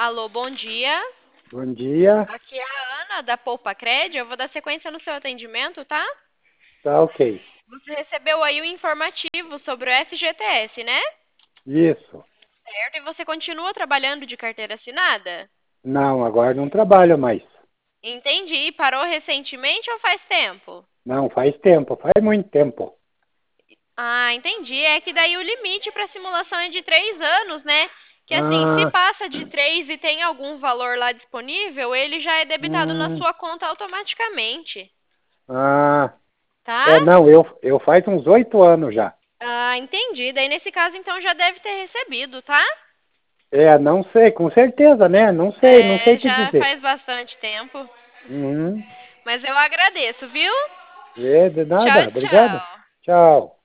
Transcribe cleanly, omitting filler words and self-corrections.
Alô, bom dia. Bom dia. Aqui é a Ana da Poupa Cred. Eu vou dar sequência no seu atendimento, tá? Tá ok. Você recebeu aí o informativo sobre o FGTS, né? Isso. Certo. E você continua trabalhando de carteira assinada? Não, agora não trabalho mais. Entendi. E parou recentemente ou faz tempo? Não, faz tempo, faz muito tempo. Ah, entendi. É que daí o limite para simulação é de 3 anos, né? Que assim, se Ah, passa de 3 e tem algum valor lá disponível, ele já é debitado na hum, sua conta automaticamente, ah. tá? Não, eu faz uns 8 anos já. Ah, entendi. Daí nesse caso, então já deve ter recebido, tá? Não sei, com certeza, né? Não sei É, te já dizer. faz bastante tempo. Uhum. Mas eu agradeço, viu? De Tchau, nada, obrigado. tchau. Tchau.